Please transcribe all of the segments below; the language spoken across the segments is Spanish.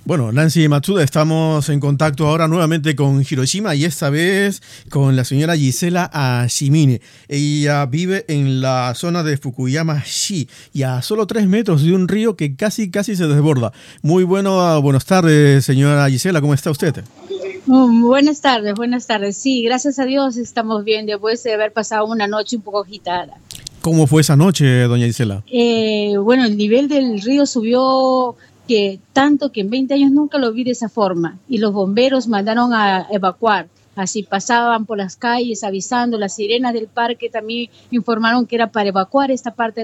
Bueno, Nancy Matsuda, estamos en contacto ahora nuevamente con Hiroshima y esta vez con la señora Gisela Ashimine. Ella vive en la zona de Fukuyama-shi y a solo 3 metros de un río que casi se desborda. Buenas tardes, señora Gisela, ¿cómo está usted? Buenas tardes. Sí, gracias a Dios estamos bien después de haber pasado una noche un poco agitada. ¿Cómo fue esa noche, doña Gisela? Bueno, el nivel del río subió tanto que en 20 años nunca lo vi de esa forma y los bomberos mandaron a evacuar. Así pasaban por las calles avisando, las sirenas del parque también informaron que era para evacuar esta parte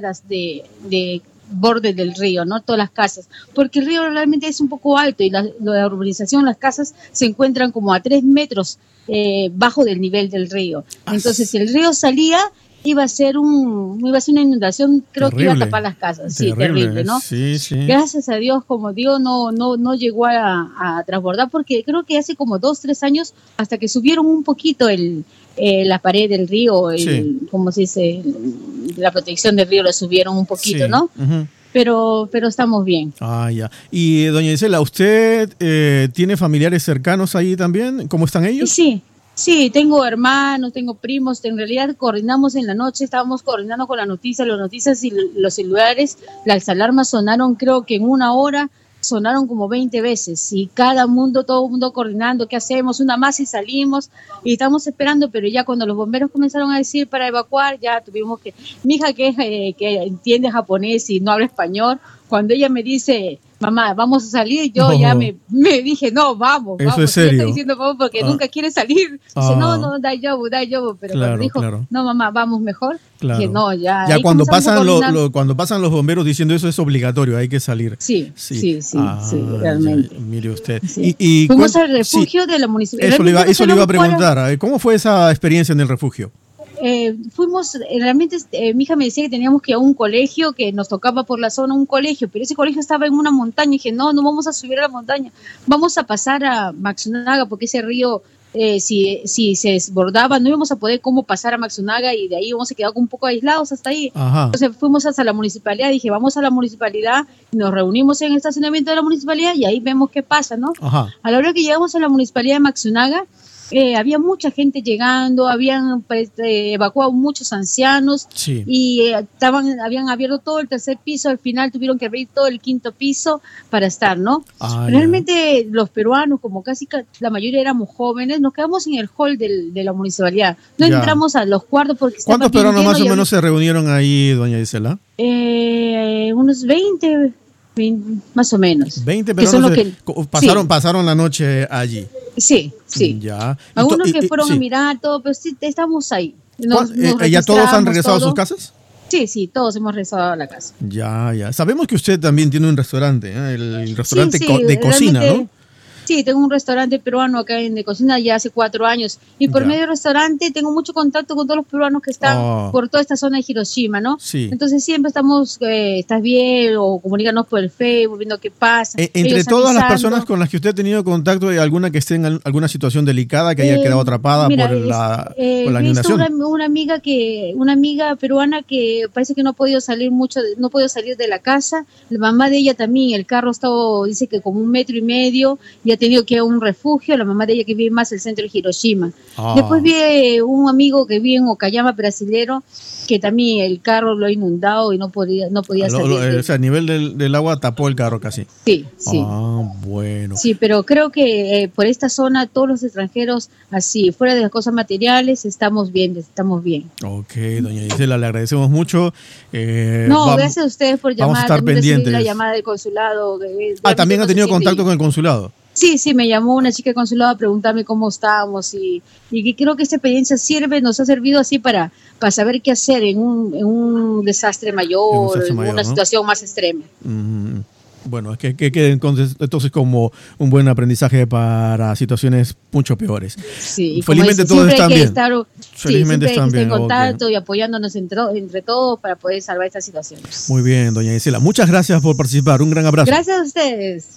de borde del río, ¿no? Todas las casas, porque el río realmente es un poco alto y la urbanización, las casas se encuentran como a 3 metros bajo del nivel del río. Entonces, si el río salía, iba a ser una inundación, creo terrible, que iba a tapar las casas. Sí, terrible, ¿no? Sí. Gracias a Dios, como digo, no llegó a transbordar, porque creo que hace como 2-3 años, hasta que subieron un poquito la pared del río, como se dice, la protección del río la subieron un poquito, ¿no? Uh-huh. Pero estamos bien. Ya. Y doña Gisela, ¿usted tiene familiares cercanos ahí también? ¿Cómo están ellos? Sí, tengo hermanos, tengo primos, en realidad coordinamos en la noche, estábamos coordinando con las noticias y los celulares, las alarmas sonaron creo que en 1 hora, sonaron como 20 veces y todo el mundo coordinando, ¿qué hacemos? Una más y salimos y estamos esperando, pero ya cuando los bomberos comenzaron a decir para evacuar, ya tuvimos que, mi hija que entiende japonés y no habla español, cuando ella me dice, mamá, vamos a salir, yo ya me dije, no, vamos. Eso es serio. Ella está diciendo vamos porque nunca quiere salir. Dice, no, daijoubu, pero cuando dijo, no, mamá, vamos mejor, dije, no, ya. Ya cuando pasan los bomberos diciendo eso es obligatorio, hay que salir. Sí, realmente. Mire usted. Sí. Y fuimos al refugio de la municipalidad. Eso le iba a preguntar, ¿cómo fue esa experiencia en el refugio? Fuimos, realmente mi hija me decía que teníamos que ir a un colegio, que nos tocaba por la zona un colegio, pero ese colegio estaba en una montaña y dije, no vamos a subir a la montaña, vamos a pasar a Matsunaga porque ese río, si se desbordaba, no íbamos a poder cómo pasar a Matsunaga y de ahí íbamos a quedar un poco aislados hasta ahí. Ajá. Entonces fuimos hasta la municipalidad, dije, vamos a la municipalidad, nos reunimos en el estacionamiento de la municipalidad y ahí vemos qué pasa, ¿no? Ajá. A la hora que llegamos a la municipalidad de Matsunaga, había mucha gente llegando, habían evacuado muchos ancianos y habían abierto todo el 3er piso, al final tuvieron que abrir todo el 5º piso para estar, ¿no? Realmente los peruanos, como casi la mayoría éramos jóvenes, nos quedamos en el hall de la municipalidad, no entramos a los cuartos porque ¿cuántos peruanos más o menos se reunieron ahí, doña Gisela? Unos 20 más o menos. 20 peruanos pasaron la noche allí. Sí. Ya. Algunos que fueron a mirar todo, pero sí, estamos ahí. ¿Ya todos han regresado a sus casas? Sí, todos hemos regresado a la casa. Ya. Sabemos que usted también tiene un restaurante, el restaurante de cocina, ¿no? Sí, tengo un restaurante peruano acá de cocina ya hace 4 años. Y por medio del restaurante tengo mucho contacto con todos los peruanos que están por toda esta zona de Hiroshima, ¿no? Sí. Entonces siempre estamos, ¿estás bien? O comunícanos por el Facebook, viendo qué pasa. Entre todas las personas con las que usted ha tenido contacto, ¿hay alguna que esté en alguna situación delicada, que haya quedado atrapada por la inundación? Una amiga peruana que parece que no ha podido salir de la casa. La mamá de ella también, el carro dice que como 1,5 metros y ha tenido que ir a un refugio, la mamá de ella que vive más en el centro de Hiroshima. Después vi un amigo que vive en Okayama, brasilero, que también el carro lo ha inundado y no podía salir. O sea, el nivel del agua tapó el carro casi. Sí. Bueno. Sí, pero creo que por esta zona todos los extranjeros, así, fuera de las cosas materiales, estamos bien. Ok, doña Gisela, le agradecemos mucho. Gracias a ustedes por llamar. Vamos a estar pendientes. La llamada del consulado. ¿También ha tenido contacto con el consulado? Sí, me llamó una chica del consulado a preguntarme cómo estábamos y creo que esta experiencia nos ha servido así para saber qué hacer en un desastre mayor, en una situación más extrema. Bueno, es que quede entonces como un buen aprendizaje para situaciones mucho peores. Sí, felizmente todos están bien. Felizmente están bien. En contacto y apoyándonos entre todos para poder salvar estas situaciones. Muy bien, doña Gisela. Muchas gracias por participar. Un gran abrazo. Gracias a ustedes.